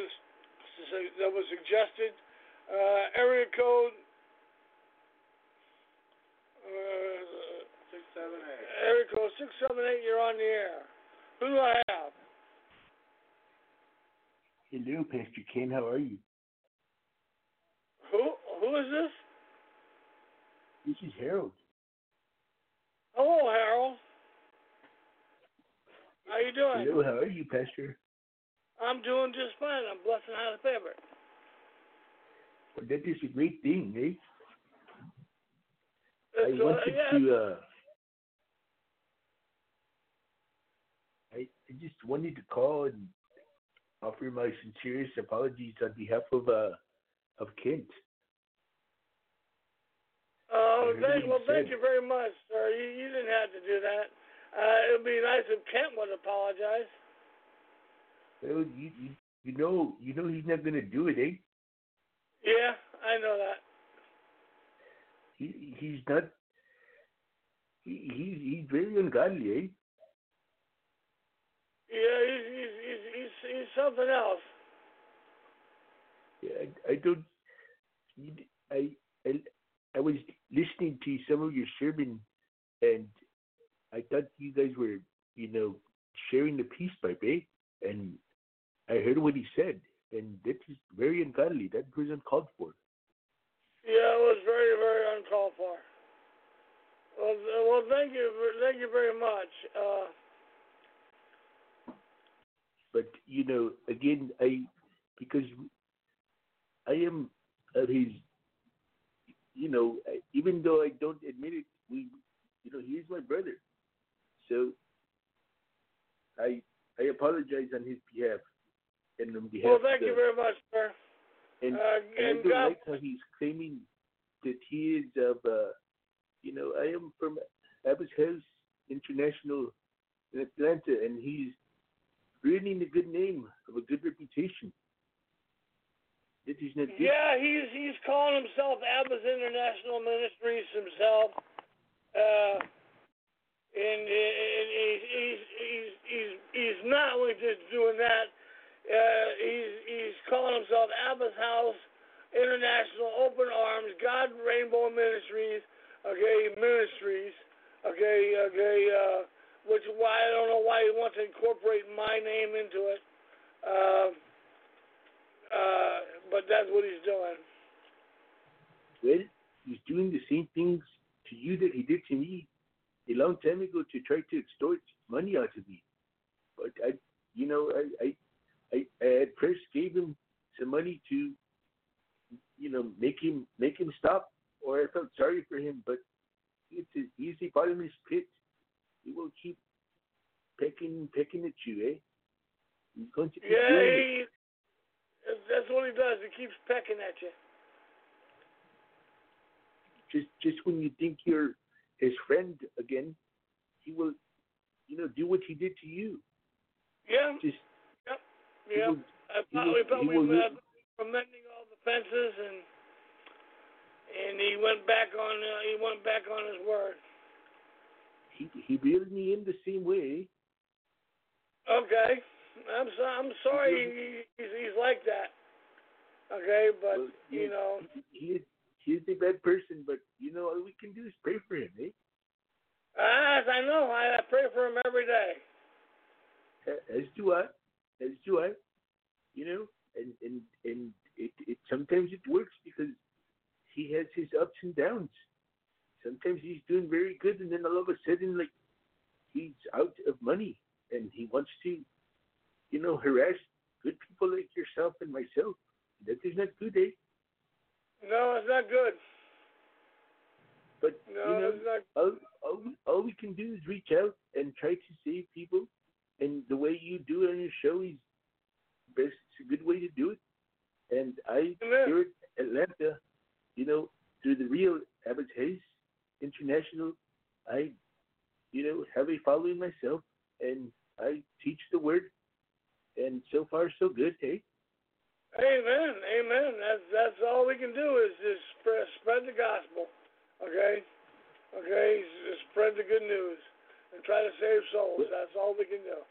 that was suggested. Area code 678. area code 678. You're on the air. Who do I have? Hello, Pastor Ken. How are you? Who is this? This is Harold. Hello, Harold. How you doing? Hello, how are you, Pastor? I'm doing just fine. I'm blessed and highly favored. Well, that is a great thing, eh? I So, wanted yeah. to just wanted to call and offer my sincerest apologies on behalf of Kent. Thank you very much, sir. You didn't have to do that. It would be nice if Kent would apologize. Well, you know he's not gonna do it, eh? Yeah, I know that. He's not. He's very ungodly, eh? Yeah, he's something else. Yeah, I don't. I was listening to some of your sermon, and I thought you guys were, sharing the peace pipe, eh? And I heard what he said, and that is very ungodly. That was uncalled for. Yeah, it was very, very uncalled for. Well, thank you very much. But again, because I am of his, even though I don't admit it, he is my brother. So I apologize on his behalf and on behalf. Well, thank you very much, sir. And I don't like how he's claiming that he is of, I am from Abbas House International in Atlanta, and he's ruining a good name of a good reputation. That is not good. Yeah, he's calling himself Abbas International Ministries himself, and he's not only just doing that. He's calling himself Abbas House International Open Arms God Rainbow Ministries. Which is why I don't know why he wants to incorporate my name into it. But that's what he's doing. Well, he's doing the same things to you that he did to me a long time ago to try to extort money out of me. But I at first gave him some money to, make him stop, or I felt sorry for him. But it's an easy bottomless pit. He will keep pecking at you, eh? He's going to keep doing it. That's what he does. He keeps pecking at you. Just when you think you're his friend again, he will, do what he did to you. Yeah. We thought we were mending all the fences, and he went back on his word. He reeled me in the same way. Okay. I'm sorry he's like that. Okay, but well, he's a bad person, but all we can do is pray for him, eh? As I know, I pray for him every day. As do I. And it sometimes it works because he has his ups and downs. Sometimes he's doing very good, and then all of a sudden, like, he's out of money, and he wants to, harass good people like yourself and myself. That is not good, eh? No, it's not good. But, it's not. all we can do is reach out and try to save people. And the way you do it on your show is best. It's a good way to do it. And here at Atlanta, through the real Abbas Hayes International, I, have a following myself, and I teach the word. And so far, so good, hey? Amen. That's all we can do is just spread the gospel, okay? Spread the good news and try to save souls. That's all we can do.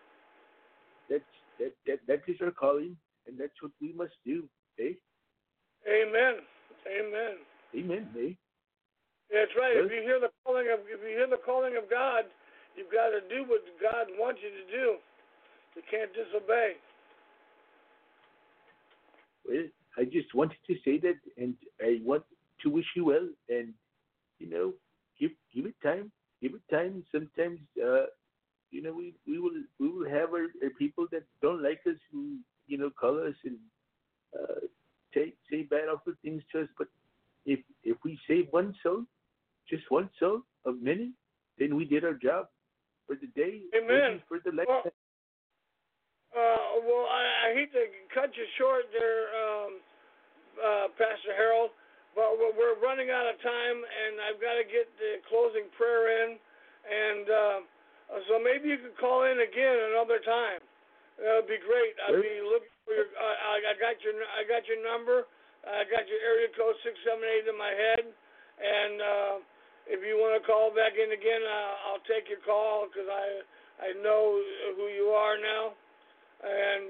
That is our calling, and that's what we must do, eh? Amen. Amen, eh? That's right. Well, if you hear the calling of God, you've got to do what God wants you to do. You can't disobey. Well, I just wanted to say that, and I want to wish you well, and give it time. Give it time. Sometimes, we will have our people that don't like us, who call us and say bad, awful things to us. But if we save one soul, just one soul of many, then we did our job for the day. Amen. For the lifetime. well, I hate to cut you short there, Pastor Harold, but we're running out of time, and I've got to get the closing prayer in, and so maybe you could call in again another time. That would be great. I'd be looking for your. I got your number. I got your area code 678 in my head, and if you want to call back in again, I'll take your call because I know who you are now, and.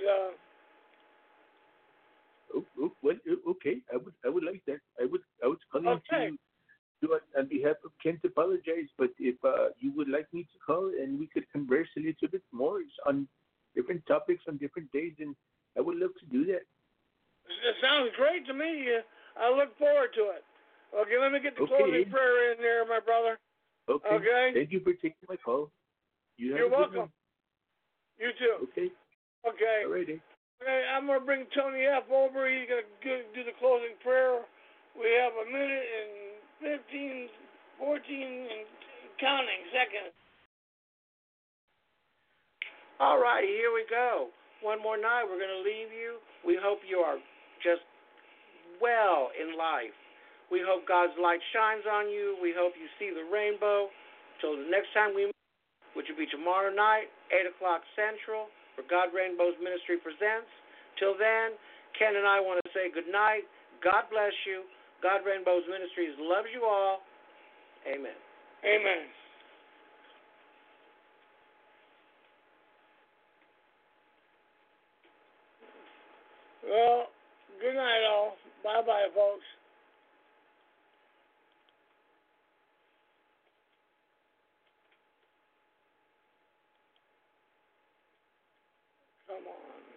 Well, okay. I would like that. I was calling to on behalf of Kent apologize, but if you would like me to call and we could converse a little bit more on different topics on different days, and I would love to do that. It sounds great to me. I look forward to it. Okay, let me get the closing prayer in there, my brother. Okay. Thank you for taking my call. You're welcome. You too. Okay. Alrighty. Okay, I'm going to bring Tony F. over. He's going to do the closing prayer. We have a minute and 15, 14, and counting seconds. All righty, here we go. One more night, we're going to leave you. We hope you are just well in life. We hope God's light shines on you. We hope you see the rainbow. Till the next time we meet, which will be tomorrow night, 8 o'clock Central, for God Rainbows Ministry Presents. Till then, Ken and I want to say good night. God bless you. God Rainbows Ministries loves you all. Amen. Amen. Well, good night, all. Bye-bye, folks. Come on.